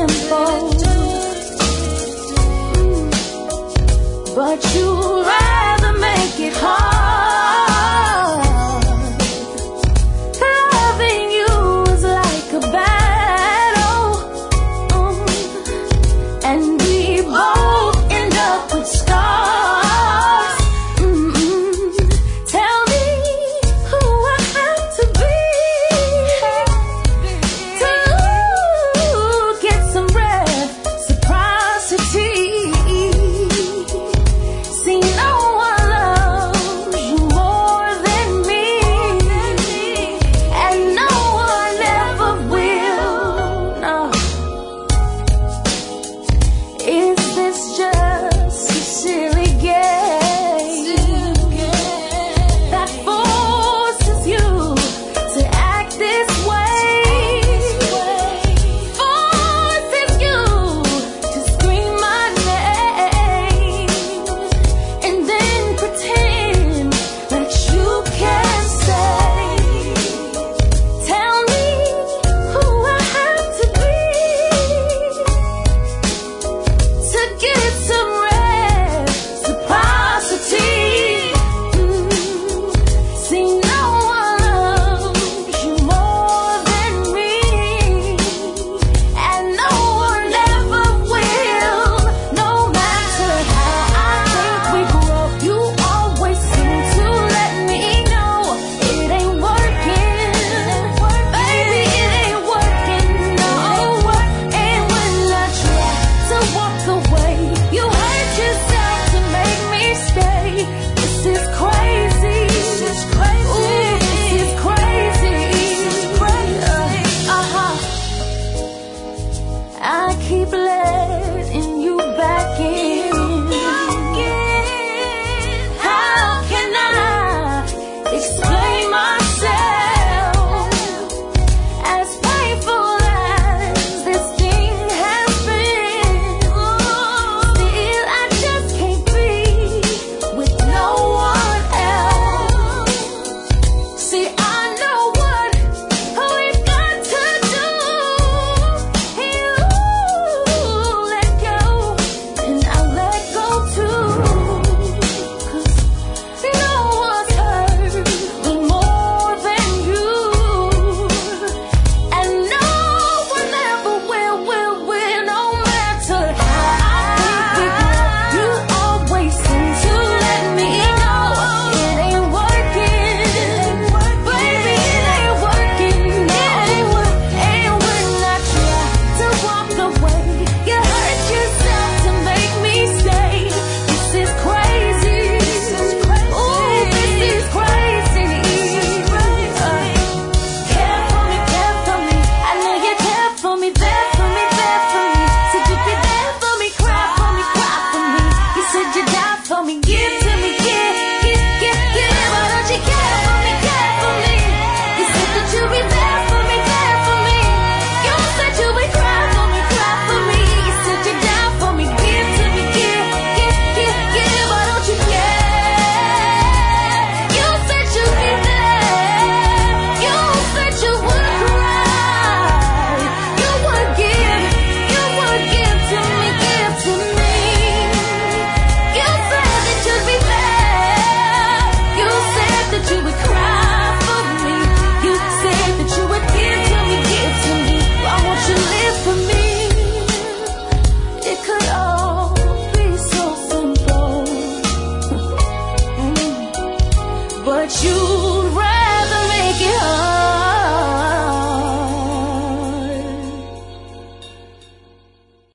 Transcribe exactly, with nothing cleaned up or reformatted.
simple, but you rather make it hard. Loving you is like a battle, um, and we both end up with scars. Mm-mm. Tell me who I have to be to get some reciprocity. See, no one loves you more than me, and no one ever will. No. Is this just a silly game that forces you to act this way? Forces you to scream my name and then pretend that you can stay. Tell me who I have to be to get some reciprocity. Mm. See, no one loves you more than me, and no one ever will. No matter how I think we grow, you always seem to let me know it ain't working. Baby, it ain't working, no. And when I try to walk away, you hurt yourself to make me stay. This is crazy. This is crazy. Ooh, this is crazy. This is crazy. Uh-huh. I keep letting you back in. How can I explain myself? As painful as this thing has been, still I just can't be with no one else. See, I know what we've got to do. You let go, and I'll let go too. 'Cause no one's hurt me more than you, and no one ever will, will, will. No matter how I think we grow, you always seem to let me know it ain't working. Baby, it ain't working, no. And when I try to walk away, you hurt yourself to make me stay. This is crazy. Ooh, this is crazy. Uh, care for me, care for me. I know you care for me, there for me, there for me. Said you'd be there for me, cry for me, cry for me. You said you'd die for me, give to me, give, give, give, give. Why don't you care for me, care for me? You said that you'd be there for me, there for me. You said you would cry for me, cry for me. You said you'd die for me, give to me, give, give, give, give. Why don't you care? You said you'd be there. You said you would cry. You would give, you would give to me, give to me. You said that you'd be there. You said that you would cry for me. You said that you would give to me, give to me. Why won't you live for me? It could all be so simple, Mm. but you